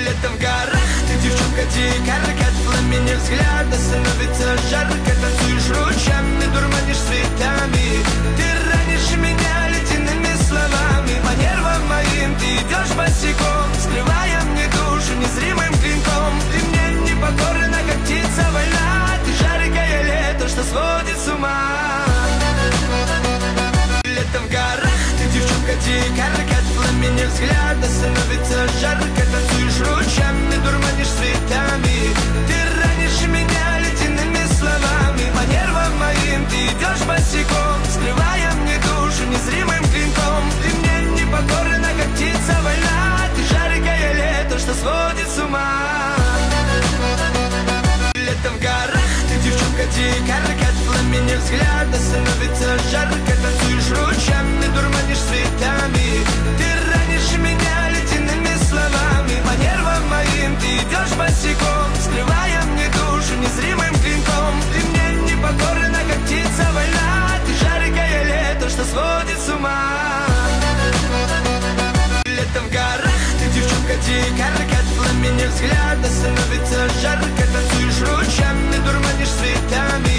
Лето в горах, ты девчонка дикарка, от пламени взгляда становится жарко. Танцуешь ручьями, дурманишь цветами, ты ранишь меня ледяными словами. По нервам моим ты идешь босиком, скрывая мне душу незримым клинком. Ты мне непокорна, как птица вольна, ты жаркое лето, что сводит с ума. Лето в горах, ты девчонка дикарка, от пламени взгляда становится жарко. Танцуешь ручьями, дурманишь цветами, ты ранишь меня ледяными словами. По нервам моим ты идешь босиком, скрывая мне душу незримым клинком. Ты мне непокорна, как птица вольна, ты жаркое лето, что сводит с ума. Лето в горах, ты девчонка дикарка, от пламени взгляда становится жарко. Танцуешь ручьями, дурманишь цветами, ты ранишь меня ледяными словами. По нервам моим ты идешь босиком, скрывая мне душу незримым клинком. Ты мне непокорна, как птица вольна, ты жаркое лето, что сводит с ума. Лето в горах, ты девчонка дикарка, от пламени взгляда становится жарко. Танцуешь ручьями, дурманишь цветами,